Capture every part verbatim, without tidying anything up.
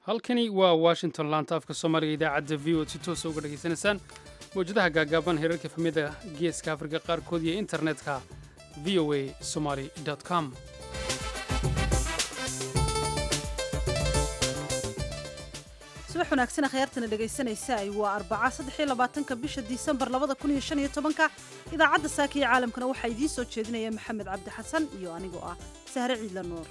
halkani waa washington laanta afka soomaaliga idaacadda v o si toosa uga dhegaysanaysaan mawjadaha gaagaaban heerarka famida geeska afrika qaarkood iyo internetka v o a somaly com subax wanaagsan akhyaartana dhegaysanaysa waa arbaca saddex iyo labaatanka bisha disembar labada kun iyo shan iyo tobanka idaacadda saaka iyo caalamkana waxaa idiin soo jeedinaya maxamed cabdi xasan iyo anigoo ah sahre ciidla nuur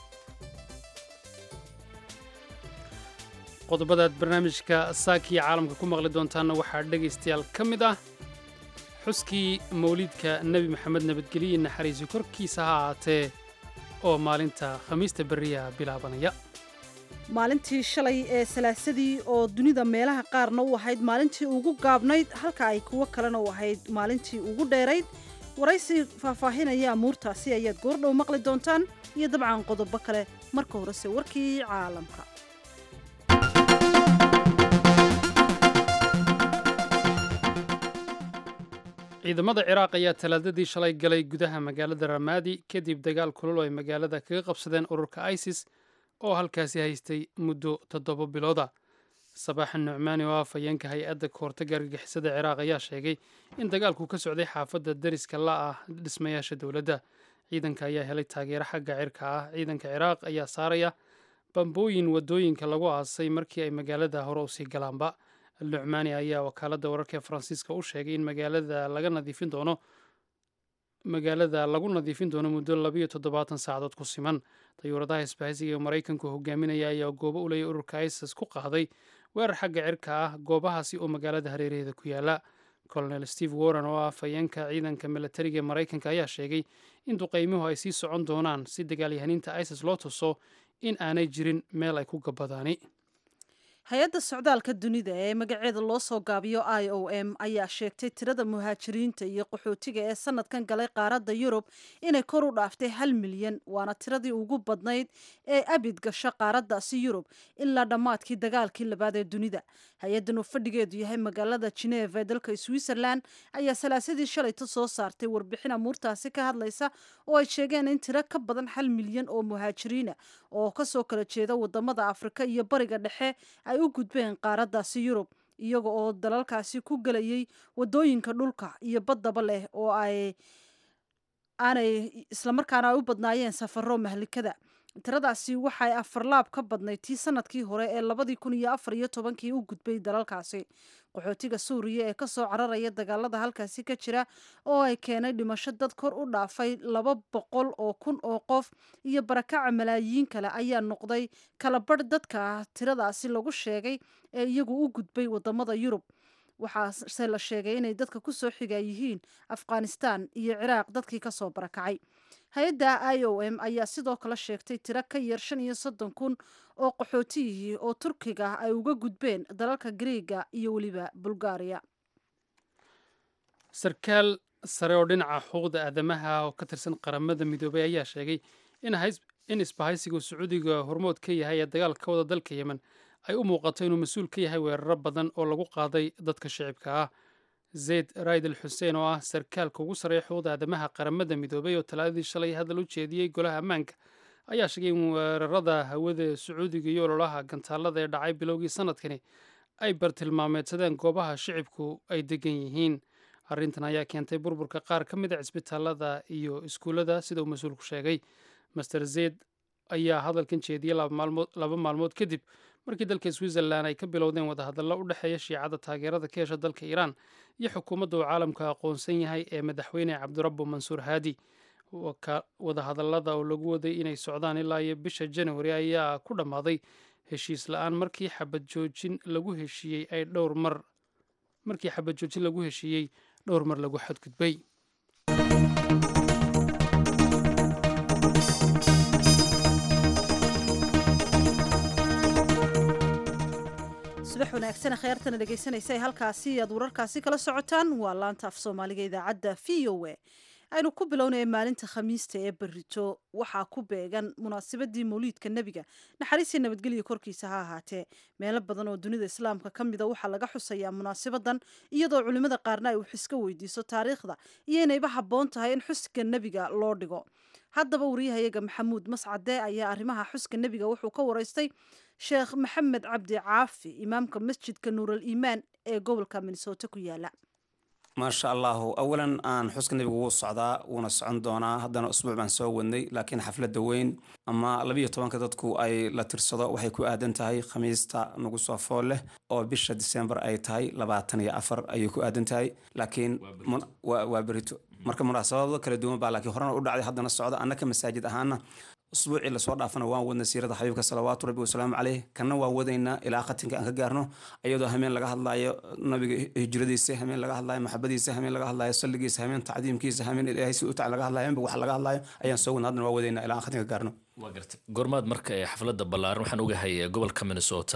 qodobadaad barnaamijka saakiya caalamka ku maqli doontaanna waxaa dhegaystayaal ka mid ah xuskii mawliidka nebi maxamed nabadgelye naxariisi korkiisa ha ahaatee oo maalinta khamiista berriya bilaabanaya maalintii shalay ee salaasadii oo dunida meelaha qaarna u ahayd maalintii ugu gaabnayd halka ay kuwo kalena u ahayd maalintii ugu dheerayd waraysi faahfaahinaya amuurtaasi ayaad goordhow maqli doontaan iyo dabcan qodobo kale marka horese warkii caalamka ciidamada ciraaq ayaa talaadadii shalay galay gudaha magaalada ramaadi kadib dagaal kulul oo ay magaalada kaga qabsadeen ururka isis oo halkaasi haystay muddo toddoba bilooda sabaaxa nucmaani oo ah afhayeenka hay-adda kahortagga argagixisada ciraaq ayaa sheegay in dagaalku ka socday xaafadda dariska la ah dhismayaasha dowladda ciidanka ayaa helay taageero xagga cirka ah ciidanka ciraaq ayaa saaraya bambooyin wadooyinka lagu aasay markii ay magaalada hore usii galaanba nucmaani ayaa wakaaladda wararka ee faransiiska u sheegay in magaalada laga nadiifin doono magaalada lagu nadiifin doono muddo labiyo toddobaatan saacadood ku siman dayuuradaha isbahaysiga ee maraykanku hogaaminaya ayaa goobo u leeyay ururka isis ku qaaday weerar xagga cirka ah goobahaasi oo magaalada hareeraheeda ku yaala colonel steve warren oo ah afhayeenka ciidanka milatariga ee maraykanka ayaa sheegay in duqaymuhu ay sii socon doonaan si dagaalyahaniinta isis loo tuso in aanay jirin meel ay ku gabadaani hay-adda socdaalka dunida ee magaceeda loo soo gaabiyo i o m ayaa sheegtay tirada muhaajiriinta iyo qaxootiga ee sanadkan galay qaaradda yurub inay kor u dhaaftay hal milyan waana tiradii ugu badnayd ee abid gasha qaaraddaasi yurub ilaa dhammaadkii dagaalkii labaad ee dunida hay-addan uu fadhigeedu yahay magaalada geneva ee dalka switzerland ayaa salaasadii shalayta soo saartay warbixin amuurtaasi ka hadlaysa oo ay sheegeen in tiro ka badan hal milyan oo muhaajiriina oo kasoo kala jeeda wadamada afrika iyo bariga dhexe ay u gudbeen qaaraddaasi yurub iyaga oo dalalkaasi ku gelayay wadooyinka dhulka iyo baddaba leh oo ay aanay islamarkaana ay u badnaayeen safaro mahlikada tiradaasi waxay afarlaab ka badnayd tii sanadkii hore ee labadii kun iyo afar iyo tobankii u gudbay dalalkaasi qaxootiga suuriya ee kasoo cararaya dagaalada halkaasi ka jira oo ay keenay dhimasho dad kor u dhaafay laba boqol oo kun oo qof iyo barakaca malaayiin kale ayaa noqday kala badh dadka tiradaasi lagu sheegay ee iyagu u gudbay wadamada yurub waxaase la sheegay inay dadka kusoo xiga yihiin afghanistan iyo ciraaq dadkii kasoo barakacay hay-adda i o m ayaa sidoo kale sheegtay tiro ka yar shan iyo soddon kun oo qaxootiyihii oo turkiga ay uga gudbeen dalalka griega iyo weliba bulgaariya sarkaal sare oo dhinaca xuquuqda aadamaha oo ka tirsan qaramada midoobay ayaa sheegay in isbahaysigu sacuudiga hormood ka yahay ee dagaal ka wada dalka yemen ay u muuqato inuu mas-uul ka yahay weeraro badan oo lagu qaaday dadka shicibka ah zayd raid al xuseen oo ah sarkaalka ugu sarreeya xuquuqda aadamaha qaramada midoobay oo talaadadii shalay hadal u jeediyey golaha ammaanka ayaa sheegay in weerarada hawada sacuudiga iyo ololaha gantaalada ee dhacay bilowgii sanadkani ay bartilmaameedsadeen goobaha shicibku ay degan yihiin arrintan ayaa keentay burburka qaar ka mid a cisbitaalada iyo iskuullada sida uu mas-uulku sheegay master zayd ayaa hadalkan jeediyey laba maalmood kadib markii dalka switzerland ay ka bilowdeen wadahadallo u dhexeeya shiicada taageerada ka hesha dalka iiraan iyo xukuumadda uu caalamka aqoonsan yahay ee madaxweyne cabdirabbu mansuur haadi wadahadallada oo lagu waday inay socdaan ilaa iyo bisha januari ayaa ku dhammaaday heshiis la-aan markii xabad joojin lagu heshiiyey ay dhowr mar markii xabad joojin lagu heshiiyey dhowr mar lagu xadgudbay subax wanaagsan akhyaartana dhegaysanaysa halkaasi aad wararkaasi kala socotaan waa laanta af soomaaliga idaacadda v o a aynu ku bilownaya maalinta khamiista ee berito waxaa ku beegan munaasabadii mawliidka nebiga naxariisii nabadgelya korkiisa ha ahaatee meelo badan oo dunida islaamka ka mida waxaa laga xusayaa munaasabadan iyadoo culimmada qaarna ay wax iska weydiiso taariikhda iyo inayba habboon tahay in xuska nebiga loo dhigo haddaba wariyahayaga maxamuud mascade ayaa arrimaha xuska nebiga wuxuu ka waraystay sheekh maxamed cabdi caafi imaamka masjidka nuural iimaan ee gobolka minnesota ku yaala maasha allahu awalan aan xuska nebiga wuu socdaa wuuna socon doonaa haddana usbuuc baan soo wadnay laakiin xafladda weyn ama labiyo tobanka dadku ay la tirsado waxay ku aadan tahay khamiista nagu soo fool leh oo bisha disembar ay tahay labaatan iyo afar ayay ku aadan tahay laakiin waa berito marka munaasabado kala duwan baa laakiin horena u dhacday haddana socda annaka masaajid ahaana usbuucii lasoo dhaafana waan wadna siirada xabiibka salawaatu rabbi wasalaamu caleyh kana waan wadaynaa ilaa khatinka aan ka gaarno iyadoo hameen laga hadlaayo nabiga hijradiisa hameen laga hadlaayo maxabadiisa hameen laga hadlaayo salligiisa hameen tacdiimkiisa hameen ilaahay si u tac laga hadlaayo wax laga hadlaayo ayaan soo wadna haddana waan wadaynaa ilaa aan khatinka gaarno waa gartay goormaad marka ee xafladda ballaaran waxaan ogahay gobolka Minnesota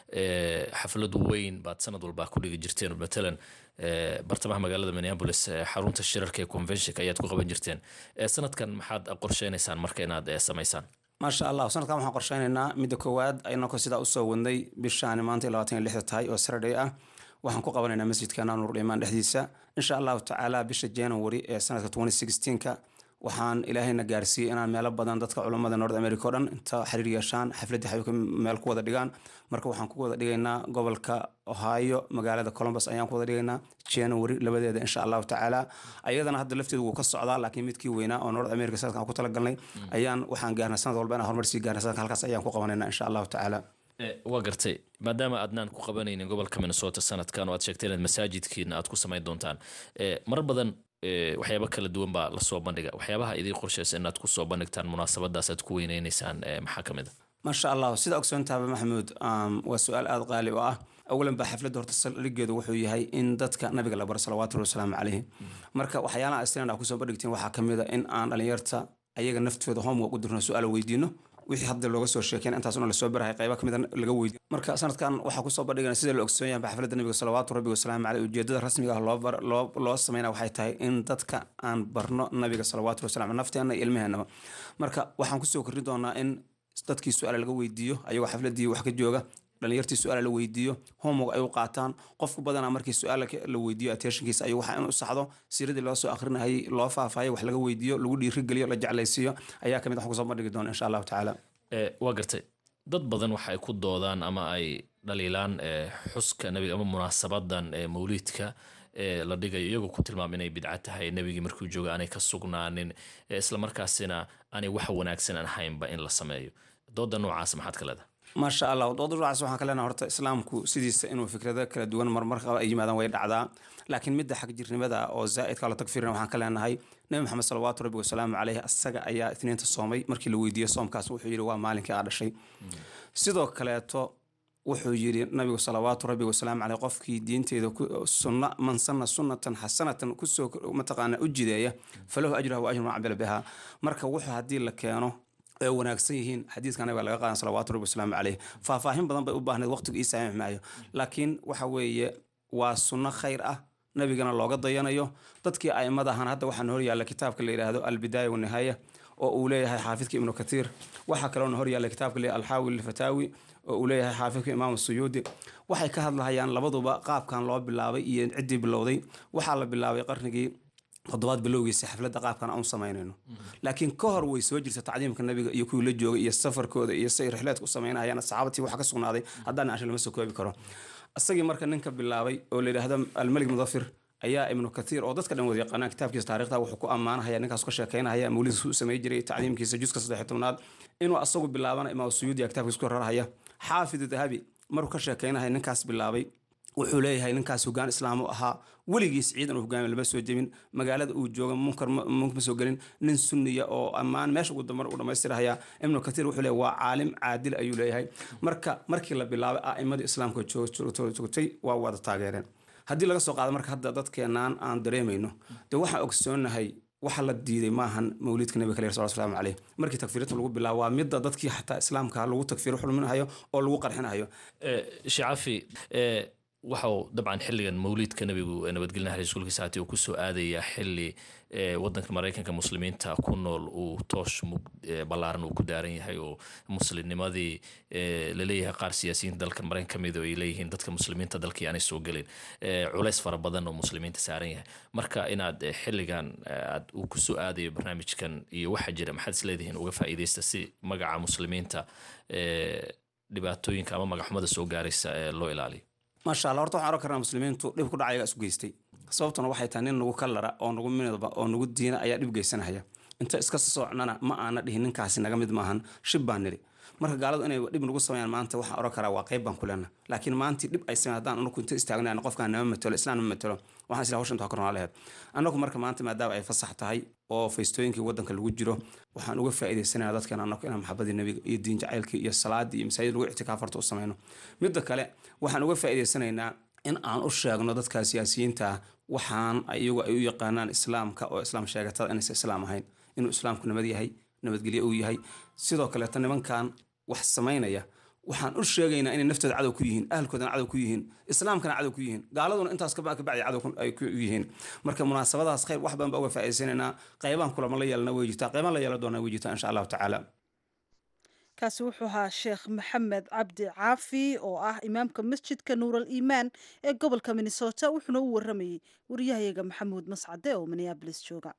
ee xaflad weyn baad sanad walba ku dhigi jirteen matalan bartamaha magaalada Minneapolis xarunta shirarka ee convention ayaad ku qaban jirteen sanadkan maxaad qorsheynaysaan marka inaad sameysaan maasha allah sanadkan waxaan qorsheynaynaa midda koowaad aynako sidaa usoo wadnay bishaan maanta labaatan iyo lix tahay oo Saturday ah waxaan ku qabanaynaa masjidkeena Nuurul Iimaan dhexdiisa insha Allah taala bisha January ee sanadka twenty sixteen ka waxaan ilaahayna gaarsiiyay inaan meelo badan dadka culimada North America oo dhan inta xiriir yeeshaan xafladda xaybka meel ku wada dhigaan marka waxaan ku wada dhigaynaa gobolka Ohio magaalada Columbus ayaan ku wada dhigaynaa January labadeeda insha Allah taala ayadana hadda lafteedu wuu ka socdaa laakiin midkii weynaa oo North America sanadkan ku talagalnay ayaan waxaan gaarnaa sanad walba inaan horumar sii gaarnaa sanadkan halkaas ayaan ku qabanaynaa insha Allah taala waa gartay maadaama aadnaan ku qabanaynin gobolka Minnesota sanadkan oo aad sheegtay inaad masaajidkiina aad ku samayn doontaan mar badan waxyaabo kala duwan baa la soo bandhiga waxyaabaha idin qorshaysan inaad ku soo bandhigtaan munaasabadaas aad ku weyneynaysan maxaa kamid ah maasha allah sida ogsoontaaba maxamuud waa su'aal aad qaali u ah awalan ba xafladda horta saldhigeedu wuxuu yahay in dadka nabiga la baro salawaatu wasalaamu calayhi marka waxyaalaha aslan ku soo bandhigteen waxaa kamid ah in aan dhalinyarta ayaga naftooda homework u dirno su'aal weydiino wixii hadda looga soo sheekeen intaas una la soo barahay qaybo kamid laga weydiyo marka sanadkan waxaa ku soo bandhigana sida la ogsoon yahay xafladda nabiga salawaatu rabbi wasalaamu calayhi ujeedada rasmiga ah loo loo loo sameeyna waxay tahay in dadka aan barno nabiga salawaatu wasalaamu nafteena ilmaheena marka waxaan ku soo kordhin doonaa in dadkii su'aal laga weydiiyo ayagoo xafladii wax ka jooga dhalinyartii su'aal la weydiiyo homework ay u qaataan qofku badanaa markii su'aal la weydiiyo attentionkiisa ayuu waxa inuu saxdo siiradii loo soo akhrinayay loo faafayay wax laga weydiiyo lagu dhiirigeliyo la jeclaysiiyo ayaa kamid ah ku soo bandhigi doona insha Allah taala ee waa gartay dad badan waxa ay ku doodaan ama ay dhaliilaan xuska nabiga ama munaasabadan mawliidka ee la dhigayo iyagoo ku tilmaamay inay bidca tahay nabigii markuu jooga aanay ka sugnaanin isla markaasina aanay wax wanaagsan aan ahaynba in la sameeyo dooda noocaas maxaad ka leedahay maasha allah dooda noocaas waxaan ka leenahay horta islaamku sidiisa inuu fikrado kala duwan marmar ay yimaadaan way dhacdaa laakiin midda xaq jirnimada oo zaa'idka la tagfiirna waxaan ka leenahay nabi maxamed salawaatu rabbi wasalaamu calayhi asaga ayaa itniinta soomay markii la weydiiyay soomkaas wuxuu yiri waa maalinkii aad dhashay sidoo kaleeto wuxuu yiri nabigu salawaatu rabbi wasalaamu calayhi qofkii diinteeda sunna man sanna sunnatan hasanatan ku soo mataqaana u jideeya falahu ajruhu wa ajru man amila biha marka wuxuu hadii la keeno ay wanaagsan yihiin xadiiskan nabiga laga qaadan salawaatu rabbi wasalaamu calayhi faahfaahin badan bay u baahneed waqtigu ii saamax maayo laakiin waxa weeye waa sunno khayr ah nabigana looga dayanayo dadkii aimada ahaan hadda waxaan hor yaalla kitaabka la yiraahdo al-bidaaya wa nihaaya oo uu leeyahay xaafidka ibnu kathiir waxa kale oo hor yaalla kitaabka la al-hawi al-fatawi oo uu leeyahay xaafidka imaam suyuudi waxay ka hadlayaan labaduba qaabkan loo bilaabay iyo cidii bilowday waxa la bilaabay qarnigii toddobaad bilowgiisa xafladda qaabkan aan sameynayno laakiin ka hor way soo jirtay tacdiimka nabiga iyo kuwii la joogay iyo safarkooda iyo say rixlaadku sameynayaan saxaabtii waxa ka sugnaaday haddana aan lama soo koobi karo asagii marka ninka bilaabay oo la yiraahdo al-malik mudafir ayaa ibnu kathiir oo dadka dhan wada yaqaan kitaabkiisa taariikhda wuxuu ku amaanayaa ninkaas ka sheekeynaya mawlidkiisa uu sameeyay jiray tacdiimkiisa juska saddex iyo tobnaad inuu asagu bilaabana imaam suyuudi kitaabkiisa ku rarahaya xaafid dahabi maruu ka sheekeynaya ninkaas bilaabay wuxuu leeyahay ninkaas hoggaan islaam u ahaa weligiis ciidan uu hoggaamiye lama soo jebin magaalada uu jooga munkar ma soo gelin nin sunniya oo ammaan meesha ugu dambeyn u dhamaystiraya ibnu kathiir wuxuu leeyahay waa caalim caadil ayuu leeyahay marka markii la bilaabay a'imadii islaamka joogtay waa wada taageereen haddii laga soo qaado marka hadda dadkeenaan aan dareemayno dee waxaan ogsoonahay waxa la diiday maahan mawlidka nabiga kaleer sallallahu alayhi markii takfiirta lagu bilaabo waa midda dadkii xataa islaamka lagu takfiir xulminayo oo lagu qarxinayo ee shaafi ee waxau dabcan xilligan mawliidka nabigu nabadgelinaha rasuulkiisa hatii uu kusoo aadayaa xilli wadanka maraykanka muslimiinta ku nool uu toosh ballaaran uu ku daaran yahay oo muslimnimadii laleeyahay qaar siyaasiyiinta dalka maraykanka kamid oo ay leeyihiin dadka muslimiinta dalkii aanay soo gelin culays fara badan oo muslimiinta saaran yahay marka inaad xilligan aad uu kusoo aadayo barnaamijkan iyo waxa jira maxaad isleedihiin uga faa'iidaysta si magaca muslimiinta dhibaatooyinka ama magaxumada soo gaaraysa ee loo ilaaliyo maasha allah horta waxaan oran karnaa muslimiintu dhib ku dhacayaga isu geystay sababtuna waxay tahay nin nagu kalara oo nagu midba oo nagu diina ayaa dhib geysanaya inta iska socnana ma aana dhihin ninkaasi naga mid maahan shib baan niri marka gaaladu inay dhib nagu sameeyaan maanta waxaan oran karaa waa qayb baan ku leenahay laakiin maanta dhib ay sameeyaan haddaan anagu inta istaagnayn qofkaan nama matalo islaan ma matalo waxaan isla hawshan taa kornaa lahayd anagu marka maanta maadaama ay fasax tahay oo feestooyinkii wadanka lagu jiro waxaan uga faa'iideysanayaa dadkan anagu inaan maxabadii nabiga iyo diin jacaylkii iyo salaadii iyo masaajid lagu ictikaafarta u sameeyno midda kale waxaan uga faa'iideysanaynaa in aan u sheegno dadka siyaasiyiinta waxaan ayagu ay u yaqaanaan islaamka oo islaam sheegatada inaysan islaam ahayn inuu islaamku nabad yahay nabadgelyo uu yahay sidoo kaleeta nimankan wax samaynaya waxaan u sheegaynaa inay naftooda cadow ku yihiin ahalkoodana cadow ku yihiin islaamkana cadow ku yihiin gaaladuna intaas ka bacdi cadow ay ku yihiin marka munaasabadaas qayb wax badan baa uga faa'iideysanaynaa qaybaan kulama la yeelana way jirtaa qaybaan la yeelan doonaa way jirtaa insha allahu tacaala kaasi wuxuu ahaa sheekh maxamed cabdi caafi oo ah imaamka masjidka nuural iimaan ee gobolka minnesota wuxuuna u waramayey wariyahayaga maxamuud mascade oo minneabolis jooga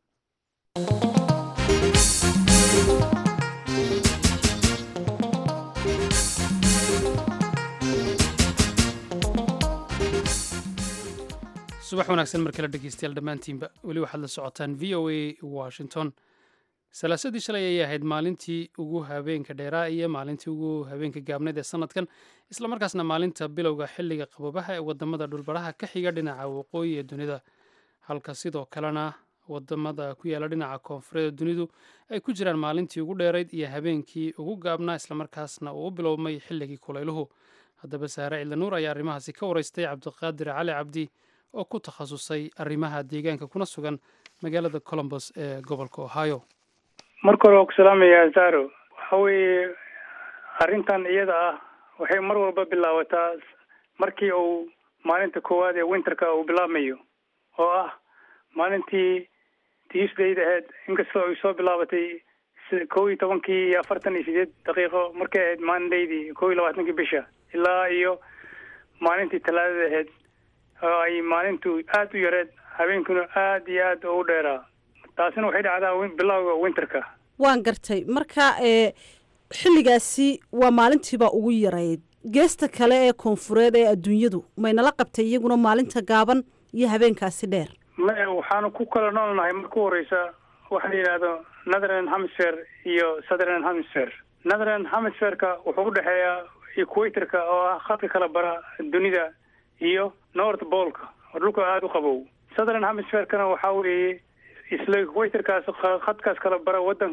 subax wanaagsan mar kale dhegeystayaal dhammaantiinba weli waxaad la socotaan v o a washington salaasadii shalay ayay ahayd maalintii ugu habeenka dheeraa iyo maalintii ugu habeenka gaabneed ee sanadkan islamarkaasna maalinta bilowga xilliga qaboobaha ee wadamada dhulbaraha ka xiga dhinaca waqooyi ee dunida halka sidoo kalena wadamada ku yaala dhinaca koonfureed ee dunidu ay ku jiraan maalintii ugu dheerayd iyo habeenkii ugu gaabnaa islamarkaasna uu u bilowmay xilligii kulayluhu haddaba saare cildanuur ayaa arrimahaasi ka wareystay cabdiqaadir cali cabdi oo ku takhasusay arrimaha deegaanka kuna sugan magaalada colombos ee gobolka ohio marka hore waa ku salaamayaa zaro waxa weeye arrintan iyada ah waxay mar walba bilaabataa markii uu maalinta koowaad ee winterka uu bilaabmayo oo ah maalintii tuesdayda ahayd inkastoo ay soo bilaabatay kow iyo tobankii iyo afartan iyo sideed daqiiqo markay ahayd mondaydii kow iyo labaatankii bisha ilaa iyo maalintii talaadada ahayd oo ay maalintu aada u yareed habeenkuna aada iyo aada ugu dheeraa taasina waxay dhacdaa bilowga winterka waan gartay marka ee xilligaasi waa maalintiibaa ugu yarayd geesta kale ee koonfureed ee adduunyadu maynala qabtay iyaguna maalinta gaaban iyo habeenkaasi dheer maya waxaanu ku kala noolnahay marka u horeysa waxa la yidhaahdo northern hemisphere iyo southern hemisphere northern hemisphereka wuxuu udhexeeyaa equatorka oo ah khadka kala bara dunida iyo north polka oo dhulka aada u qabow southern hemispherekana waxaa weeye isla equatorkaas khadkaas kala bara wadan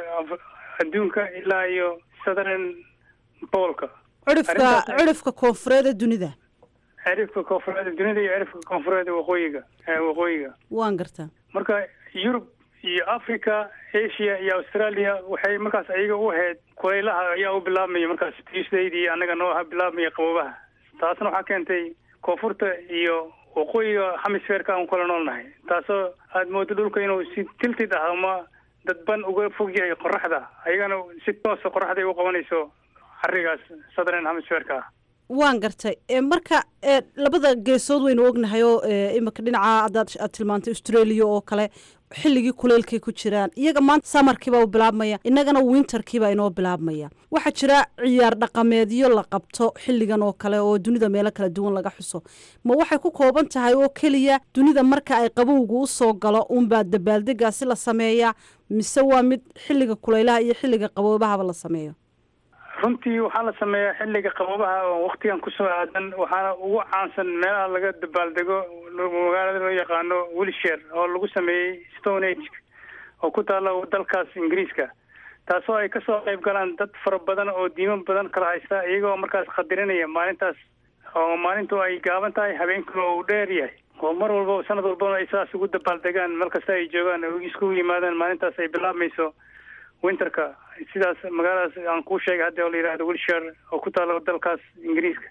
adduunka ilaa iyo southern polka cirifka cirifka koonfureed ee dunida cirifka koonfureed ee dunida iyo cirifka koonfureed ee waqooyiga waqooyiga waan gartaa marka Europe iyo Africa Asia iyo Australia waxay markaas ayaga u ahayd kulaylaha ayaa u bilaabmaya markaas Tuesdaydii anaga noo bilaabmaya qabobaha taasna waxaa keentay koonfurta iyo waqooyiga hemisphereka aan kula noolnahay taasoo aada moodo dhulka inuu si tiltid ah ama dadban uga fog yahay qoraxda ayagana si toosa qoraxda u qabanayso xarigaas southern hemisphereka ah waan gartay marka labada geesood waynu ognahay oo imika dhinaca haddaad aad tilmaantay australia oo kale xilligii kuleylkay ku jiraan iyaga maanta samarkiibaa u bilaabmaya innagana winterkiibaa inoo bilaabmaya waxaa jira ciyaar dhaqameedyo la qabto xilligan oo kale oo dunida meelo kala duwan laga xuso ma waxay ku kooban tahay oo keliya dunida marka ay qabowgu u soo galo uunbaa dabaaldegaasi la sameeyaa mise waa mid xilliga kuleylaha iyo xilliga qaboobahaba la sameeyo runtii waxaa la sameeyaa xilliga qabobaha oo waktigan kusoo aadan waxaana ugu caansan meelaha laga dabaaldego magaalada loo yaqaano wilshire oo lagu sameeyey stone age oo ku taala dalkaas ingiriiska taasoo ay kasoo qayb galaan dad fara badan oo diimo badan kala haysta iyagoo markaas khadirinaya maalintaas oo maalintu ay gaaban tahay habeenkuna uu dheer yahay oo mar walba sanad walbana ay saas ugu dabaaldegaan meel kasta ay joogaan oo iskugu yimaadaan maalintaas ay bilaabmayso winterka sidaas magaaladaas aan kuu sheegay hadda oo la yidhaahdo wilshire oo ku taalo dalkaas ingiriiska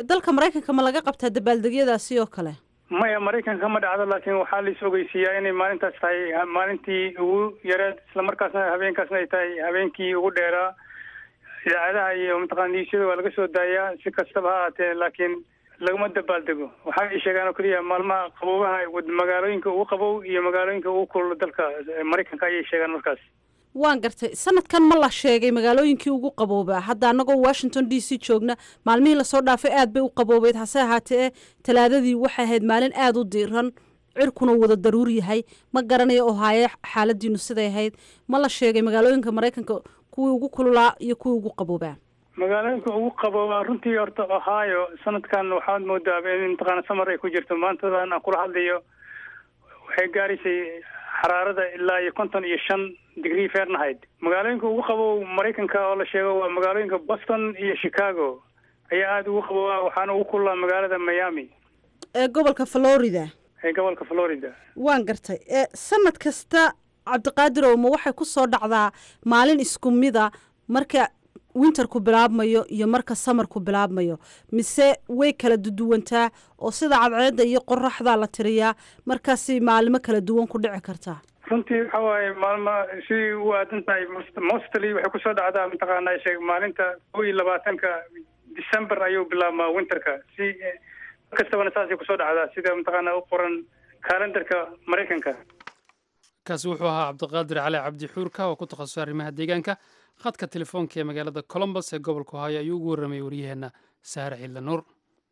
dalka maraykanka ma laga qabtaa dabaaldegyadaasi oo kale maya maraykanka ma dhacdo laakiin waxaa lais ogeysiiyaa inay maalintaas tahay maalintii ugu yareed islamarkaasna habeenkaasna ay tahay habeenkii ugu dheeraa idaacadaha iyo mataqana niisyada waa laga soo daayaa si kastaba ha ahaatee laakiin laguma dabaaldego waxa ay sheegaan oo keliya maalmaha qaboobaha magaalooyinka ugu qabow iyo magaalooyinka ugu kulul dalka maraykanka ayay sheegaan markaas waan gartay sanadkan ma la sheegay magaalooyinkii ugu qaboobaa hadda annagoo washington d c joogna maalmihii lasoo dhaafay aad bay u qaboobeyd hase ahaatee talaadadii waxay ahayd maalin aada u diiran cirkuna wada daruur yahay ma garanayo oo haaye xaaladiinu siday ahayd ma la sheegay magaalooyinka maraykanka kuwii ugu kululaa iyo kuwii ugu qaboobaa magaalooyinka ugu qaboobaa runtii horta ohio sanadkan waxaad moodaa in mataqaana samar ay ku jirto maantadan aan kula hadlayo waxay gaaraysay xaraarada ilaa iyo konton iyo shan degree fahrenheit magaalooyinka ugu qabow maraykanka oo la sheego waa magaalooyinka boston iyo chicago ayaa aada ugu qabowaa waxaana ugu kululaa magaalada miami ee gobolka florida ee gobolka florida waan gartay ee sanad kasta cabdiqaadirow ma waxay ku soo dhacdaa maalin isku mida marka winterku bilaabmayo iyo marka samarku bilaabmayo mise way kala duduwantaa oo sida cadceedda iyo qoraxdaa la tiriyaa markaasi maalimo kala duwan ku dhici kartaa runtii waxa waaye maalma sidii u aadan tahay mostly waxay kusoo dhacdaa mataqaana sheeg maalinta kow iyo labaatanka december ayuu bilaabmaa winterka si kastabana saasay kusoo dhacdaa sida mataqaana u qoran kalendarka maraykanka kaasi wuxuu ahaa cabdiqaadir cali cabdi xuurka oo ku takhasusay arrimaha deegaanka khadka telefoonka ee magaalada colombos ee gobolka ohio ayuu ugu warramayay waryaheena saare ciidla nuur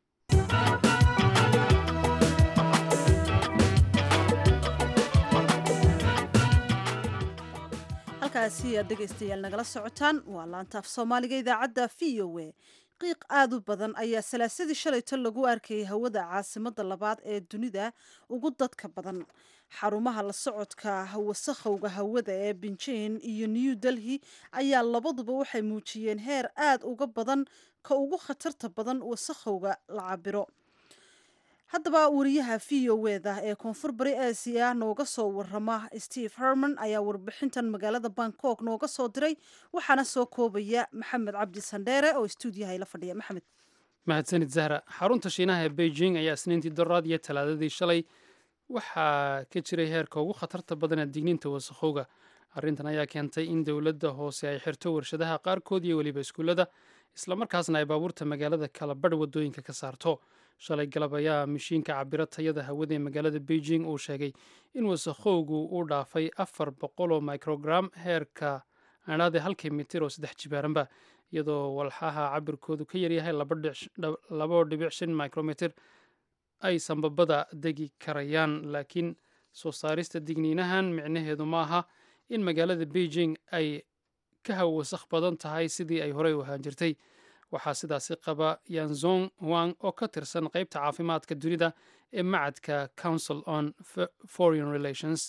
halkaasi aad dhegaystayaal nagala socotaan waa laantaaf soomaaliga idaacadda v o a qiiq aada u badan ayaa salaasadii shalayto lagu arkayay hawada caasimadda labaad ee dunida ugu dadka badan xarumaha la socodka wasakhowga hawada ee binjin iyo new delhi ayaa labaduba waxay muujiyeen heer aada uga badan ka ugu khatarta badan wasakhowga la cabiro haddaba wariyaha v o eda ee koonfur bari aasiya nooga soo warama steve herman ayaa warbixintan magaalada bangkok nooga soo diray waxaana soo koobaya maxamed cabdi sandheere oo stuudiyaha ila fadhiya maxamed mahadsanid zahra xarunta shiinaha ee beijing ayaa isniintii daraad iyo talaadadii shalay waxaa ka jiray heerka ugu khatarta badan ee digniinta wasakhowga arrintan ayaa keentay in dowladda hoose ay xirto warshadaha qaarkood iyo weliba iskuullada islamarkaasna ay baabuurta magaalada kala badh wadooyinka ka saarto shalay galab ayaa mishiinka cabiro tayada hawada ee magaalada beijing uu sheegay in wasakhowgu uu dhaafay afar boqol oo microgram heerka aanaade halkii mitir oo saddex jibaaranba iyadoo walxaha cabirkoodu ka yaryahay labo dhibic shan micrometer ay sanbabada degi karayaan laakiin soo saarista digniinahan micnaheedu ma aha in magaalada beijing ay ka haw wasakh badan tahay sidii ay horey u ahaan jirtay waxaa sidaasi qaba yanzong wang oo ka tirsan qaybta caafimaadka dunida ee macadka council on foreign relations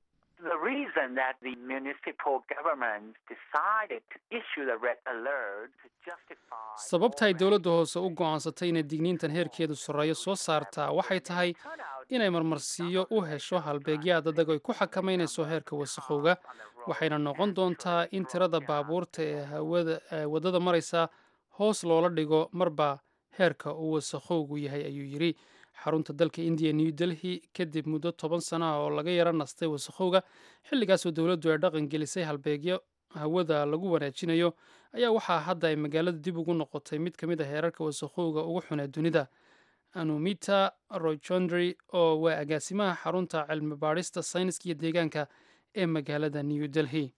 sababta ay dowladda hoose u go'aansatay inay digniintan heerkeedu sarreeyo soo saartaa waxay tahay inay marmarsiiyo u hesho halbeegya dadag ay ku xakamaynayso heerka wasakhowga waxayna noqon doontaa in tirada baabuurta ee waddada maraysa hoos loola dhigo marba heerka uu wasakhowgu yahay ayuu yidhi xarunta dalka indiya new delhi kadib muddo toban sano ah oo laga yaro nastay wasakhowga xilligaasoo dowladdu ay dhaqan gelisay halbeegyo hawada lagu wanaajinayo ayaa waxaa hadda ay magaalada dib ugu noqotay mid ka mid a heerarka wasakhowga ugu xun ee dunida anumita rochondry oo waa agaasimaha xarunta cilmi baadhista sayniska iyo deegaanka ee magaalada new delhi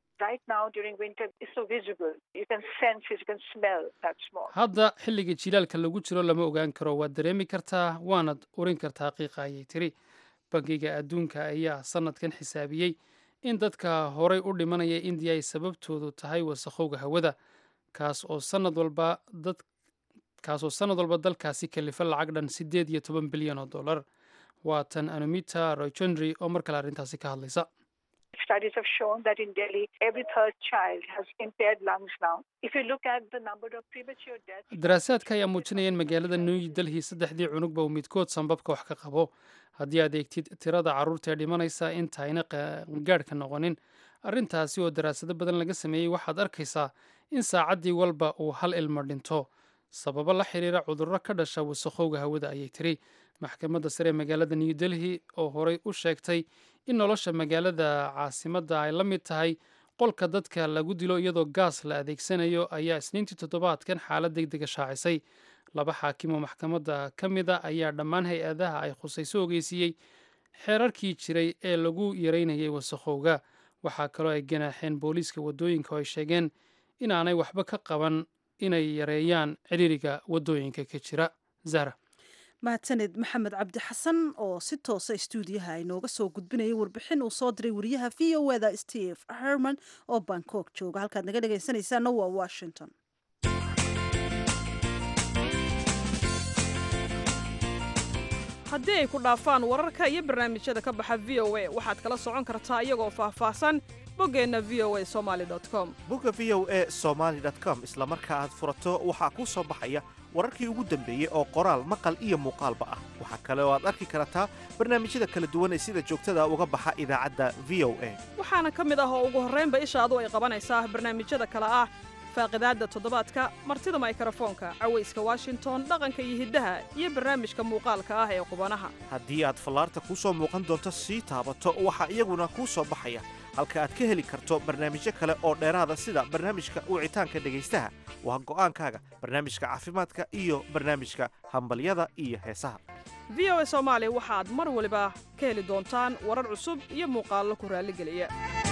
hadda xilliga jilaalka lagu jiro lama ogaan karo waad dareemi kartaa waanad urin kartaa qiiqa ayay tiri bangiga adduunka ayaa sanadkan xisaabiyey in dadka horay u dhimanaya indiya ay sababtoodu tahay wasakhowga hawada kaas oo sanad walba dad kaasoo sanad walba dalkaasi kalifa lacag dhan siddeed iyo toban bilyan oo dollar waa tan anumita rochondry oo mar kale arrintaasi ka hadlaysa Studies have shown that in Delhi, every third child has impaired lungs now. If you look at the number of premature deaths... daraasaadka ayaa muujinaya in magaalada new delhi saddexdii cunugba uu midkood sanbabka wax ka qabo haddii aad eegtid tirada carruurta ee dhimanaysa intayna gaadhka noqonin arrintaasi oo daraasado badan laga sameeyey waxaad arkaysaa in saacaddii walba uu hal ilmo dhinto sababo la xiriira cudurro ka dhasha wasakhowga hawada ayay tiri maxkamadda sare ee magaalada new delhi oo horey u sheegtay in nolosha magaalada caasimadda ay la mid tahay qolka dadka lagu dilo iyadoo gaas la adeegsanayo ayaa isniintii toddobaadkan xaalad deg dega shaacisay laba xaakim oo maxkamadda ka mid a ayaa dhammaan hay-adaha ay khusayso ogeysiiyey xeerarkii jiray ee lagu yareynayay wasakhowga waxaa kaloo ay ganaaxeen booliiska waddooyinka oo ay sheegeen inaanay waxba ka qaban inay yareeyaan ciriiriga waddooyinka ka jira zahra mahadsaned maxamed cabdi xasan oo si toosa istuudiyaha inooga soo gudbinayay warbixin uu soo diray wariyaha v o eda steve herman oo bangkok jooga halkaad naga dhegaysanaysaana waa washington. haddii ay ku dhaafaan wararka iyo barnaamijyada ka baxa v o a waxaad kala socon kartaa iyagoo faahfaahsan boggeenna v o a somaali com bogga v o a somaali com isla marka aad furato waxaa kuu soo baxaya wararkii ugu dambeeyey oo qoraal maqal iyo muuqaalba ah. waxaa kale oo aad arki kartaa barnaamijyada kala duwan ee sida joogtada uga baxa idaacadda v o a waxaana ka mid ah oo ugu horraynba ishaadu ay qabanaysaa barnaamijyada kale ah faaqidaadda toddobaadka martida mikrofoonka cawayska washington dhaqanka iyo hiddaha iyo barnaamijka muuqaalka ah ee qubanaha haddii aad fallaarta kuu soo muuqan doonto sii taabato waxaa iyaguna kuu soo baxaya halka aad ka heli karto barnaamijyo kale oo dheeraada sida barnaamijka wicitaanka dhegaystaha waa go'aankaaga barnaamijka caafimaadka iyo barnaamijka hambalyada iyo heesaha v o a soomaali waxaad mar waliba ka heli doontaan warar cusub iyo muuqaallo ku raalligeliya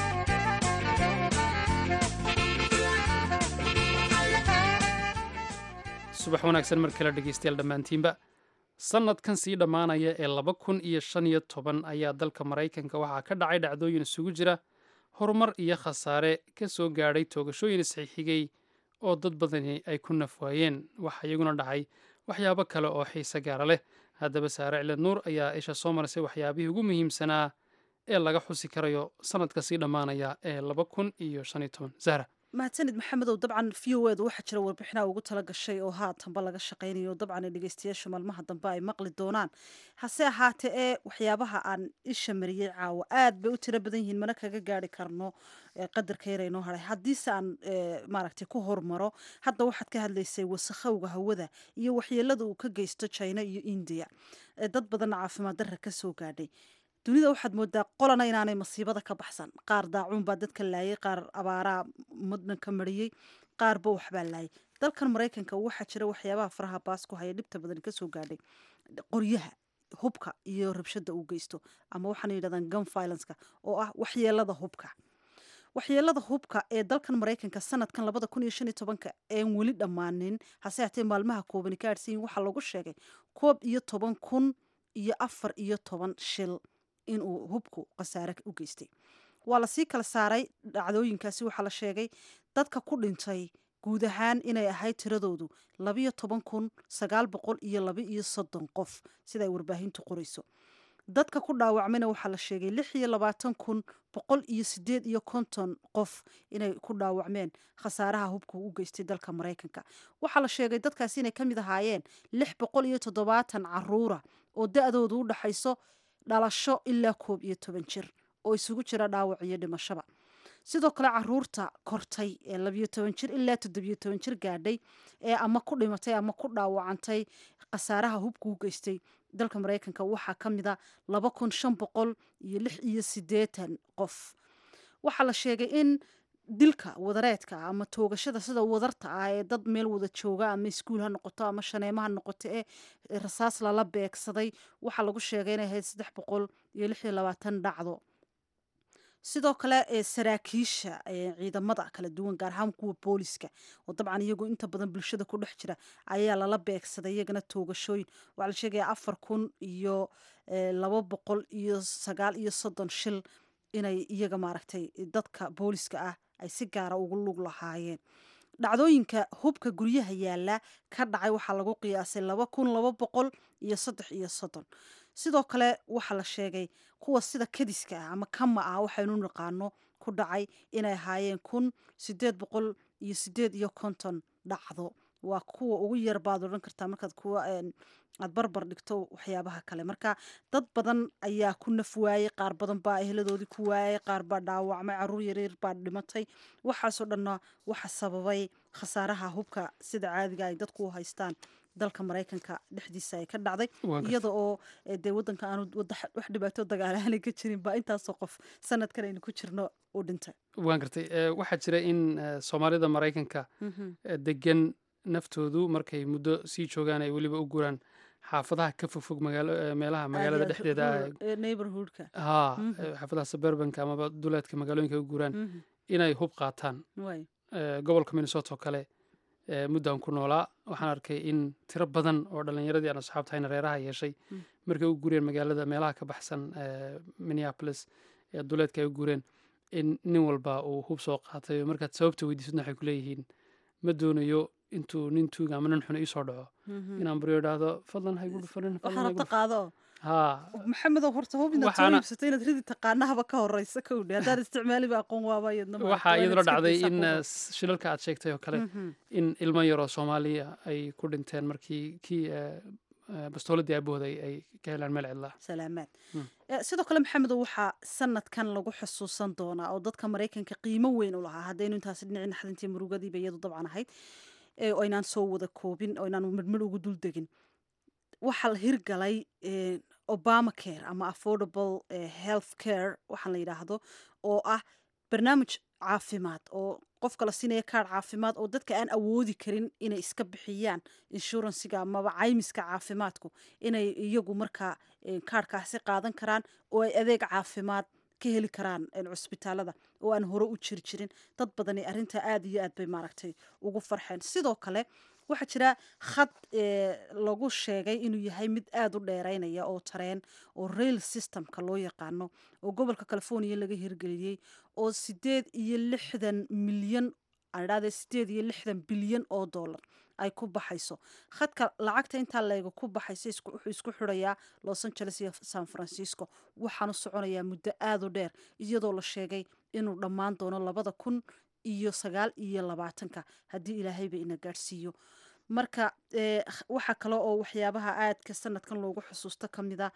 subax wanaagsan mar kale dhegaystayaal dhammaantiinba sannadkan sii dhammaanaya ee laba kun iyo shan iyo toban ayaa dalka maraykanka waxaa ka dhacay dhacdooyin isugu jira horumar iyo khasaare ka soo gaadhay toogashooyin isxixigay oo dad badani ay ku nafwaayeen waxaa iyaguna dhacay waxyaabo kale oo xiise gaara leh haddaba saare cilad nuur ayaa isha soo marisay waxyaabihii ugu muhiimsanaa ee laga xusi karayo sannadka sii dhammaanaya ee laba kun iyo shan iyo toban zahra mahadsanid maxamedow dabcan v o edu waxaa jira warbixinaha ugu tala gashay oo haatanba laga shaqaynayo dabcan ay dhegeystayaashu maalmaha dambe ay maqli doonaan hase ahaatee ee waxyaabaha aan isha mariyey caawa aad bay u tiro badan yihiin mana kaga gaari karno qadarka yar aynoo haray haddiise aan maaragtay ku hormaro hadda waxaad ka hadlaysay wasakhowga hawada iyo waxyeelada uu ka geysto china iyo india dad badanna caafimaad darra ka soo gaadhay dunida waxaad moodaa qolana inaanay masiibada ka baxsan qaar daacuun baa dadka laayay qaar abaaraa mudnan ka mariyey qaarba waxbaa laayay dalkan maraykanka waxaa jira waxyaabaha faraha baas ku haya dhibta badan kasoo gaadhay qoryaha hubka iyo rabshada uu geysto ama waxaana yidhahdaan gun violenceka oo ah waxyeelada hubka waxyeelada hubka ee dalkan maraykanka sanadkan labada kun iyo shan iyo tobanka een weli dhammaanin hase hatee maalmaha koobani ka hadhsanyiin waxaa lagu sheegay koob iyo toban kun iyo afar iyo toban shil inuu hubku khasaare u geystay waa lasii kala saaray dhacdooyinkaasi waxaa la sheegay dadka ku dhintay guud ahaan inay ahayd tiradoodu labiyo toban kun sagaal boqol iyo laba iyo soddon qof sida ay warbaahintu qorayso dadka ku dhaawacmayna waxaa la sheegay lix iyo labaatan kun boqol iyo sideed iyo konton qof inay ku dhaawacmeen khasaaraha hubka u geystay dalka maraykanka waxaa la sheegay dadkaasi inay ka mid ahaayeen lix boqol iyo toddobaatan caruura oo da-doodu u dhaxayso dhalasho ilaa koob iyo toban jir oo isugu jira dhaawac iyo dhimashaba sidoo kale caruurta kortay ee labiyo toban jir ilaa toddobiyo toban jir gaadhay ee ama ku dhimatay ama ku dhaawacantay khasaaraha hubka u geystay dalka maraykanka waxaa ka mid a laba kun shan boqol iyo lix iyo siddeetan qof waxaa la sheegay in dilka wadareedka ama toogashada sida wadarta ah ee dad meel wada jooga ama iskuul ha noqoto ama shaneemo ha noqoto ee rasaas lala beegsaday waxaa lagu sheegay inay ahayd saddex boqol iyo lix iyo labaatan dhacdo sidoo kale ee saraakiisha ciidamada kala duwan gaar ahaan kuwa booliska oo dabcan iyagoo inta badan bulshada ku dhex jira ayaa lala beegsaday iyagana toogashooyin waxaa la sheegaya afar kun iyo laba boqol iyo sagaal iyo soddon shil inay iyaga maaragtay dadka booliska ah ay si gaara ugu lug lahaayeen dhacdooyinka hubka guryaha yaala ka dhacay waxaa lagu qiyaasay laba kun laba boqol iyo saddex iyo soddon sidoo kale waxaa la sheegay kuwa sida kadiska ah ama kama ah waxaynu naqaano ku dhacay inay ahaayeen kun sideed boqol iyo sideed iyo konton dhacdo waa kuwa ugu yar baad odhan kartaa markaad kuwa aad barbar dhigto waxyaabaha kale marka dad badan ayaa ku naf waayey qaar badan baa eheladoodii ku waayey qaar baa dhaawacmay caruur yaryar baa dhimatay waxaasoo dhanna waxa sababay khasaaraha hubka sida caadiga ay dadku u haystaan dalka maraykanka dhexdiisa ay ka dhacday iyada oo dee wadanka aanu wax dhibaato dagaalaana ka jirin baa intaasoo qof sanadkan aynu ku jirno u dhintay waan gartay waxaa jira in soomaalida maraykanka degan naftoodu markay muddo sii joogaan ay weliba u guraan xaafadaha ka fogfog meelaha magaalada dhexdeeda neighborhoodka ha xaafadaha suburbanka amaba duleedka magaalooyinka u guraan inay hub qaataan gobolka minnesota oo kale muddan ku noolaa waxaan arkay in tiro badan oo dhallinyaradii aan asxaabta hayna reeraha yeeshay markay u gureen magaalada meelaha ka baxsan minneapolis ee duleedka ay u gureen in nin walba uu hub soo qaatay markaad sababta weydiisadna waxay ku leeyihiin ma doonayo intuu nin tuuga ama nin xuna iisoo dhaco inaan baryo idhaahdo fadlan haygu dhufanin qaado maxamedow horta hub inaad soo iibsato inaad ridi taqaanahaba ka horeysa ka udhe haddaad isticmaaliba aqoon waaba iyadna waxaa iyaduna dhacday in shilalka aad sheegtay oo kale in ilmo yaroo soomaaliya ay ku dhinteen markii kii bastooladii aabahooda ay ka helaan meel cidlaa salaamaad sidoo kale maxamedow waxaa sanadkan lagu xusuusan doonaa oo dadka maraykanka qiimo weyn u lahaa haddaynu intaasi dhinacii naxdintii murugadiiba iyadu dabcan ahayd oo aynaan soo wada koobin oo aynaan midmid ugu dul degin waxaa la hirgalay obama care ama affordable health care waxaan la yidhaahdo oo ah barnaamij caafimaad oo qofka la siinaya kaadh caafimaad oo dadka aan awoodi karin inay iska bixiyaan inshuransiga amaba caymiska caafimaadku inay iyagu markaa kaadhkaasi qaadan karaan oo ay adeeg caafimaad ka heli karaan cusbitaalada oo aan hore u jiri jirin dad badani arrintaa aada iyo aad bay maaragtay ugu farxeen sidoo kale waxaa jira khad lagu sheegay inuu yahay mid aada u dheereynaya oo tareen oo rail systemka loo yaqaano oo gobolka california laga hirgeliyey oo sideed iyo lixdan milyan adhade sideed iyo lixdan bilyan oo dollar ay ku baxayso khadka lacagta intaa leega ku baxaysa wuxuu isku xirayaa los angeles iyo san francisco waxaanu soconayaa muddo aada u dheer iyadoo la sheegay inuu dhammaan doono labada kun iyo sagaal iyo labaatanka haddii ilaahayba ina gaadhsiiyo marka waxaa kale oo waxyaabaha aadka sanadkan loogu xusuusto ka mida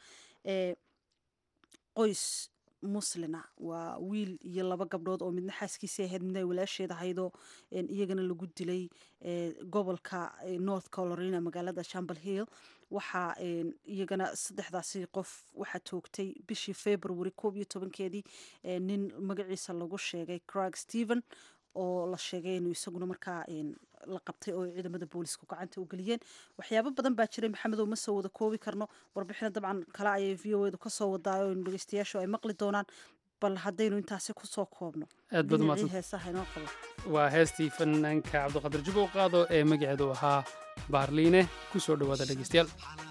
qoys muslina waa wiil iyo laba gabdhood oo midna xaaskiisii ahayd midna ay walaasheed ahaydoo iyagana lagu dilay gobolka north carolina magaalada chambal hill waxaa iyagana saddexdaasi qof waxaa toogtay bishii february koob iyo tobankeedii nin magaciisa lagu sheegay craig stephen oo la sheegay inuu isaguna markaa la qabtay oo ciidamada boolisku gacanta u geliyeen waxyaabo badan baa jiray maxamedow ma soo wada koobi karno warbixina dabcan kale ayay v o edu kasoo wadaayo in dhegeystayaashu ay maqli doonaan bal haddaynu intaasi kusoo koobno aad baad umahadsan heesaha inoo qabo waa heestii fanaanka cabdiqadir jubow qaado ee magaceedu ahaa baarliine ku soo dhowaada dhegeystayaal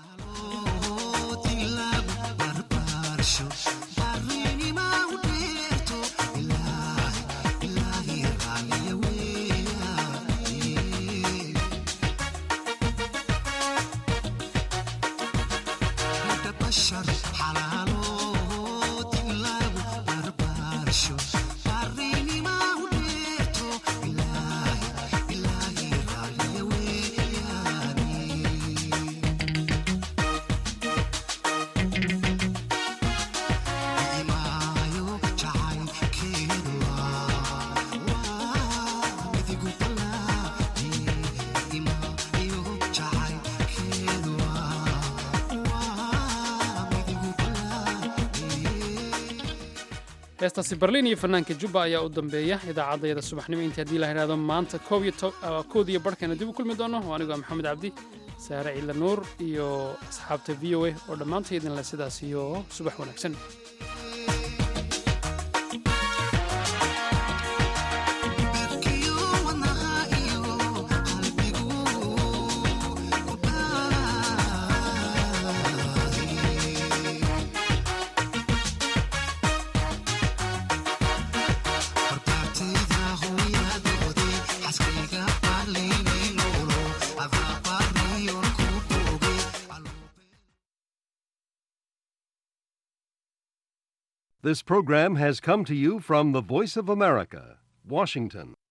heestaasi berliin iyo fanaanka jubba ayaa u dambeeya idaacaddayada subaxnimo intii haddii la yidhahdo maanta kood iyo barhkeena dib u kulmi doono oo anigoo maxamed cabdi saare ciila nuur iyo asxaabta v o a oo dhammaanta idin leh sidaas iyo subax wanaagsan This program has come to you from the Voice of America, Washington.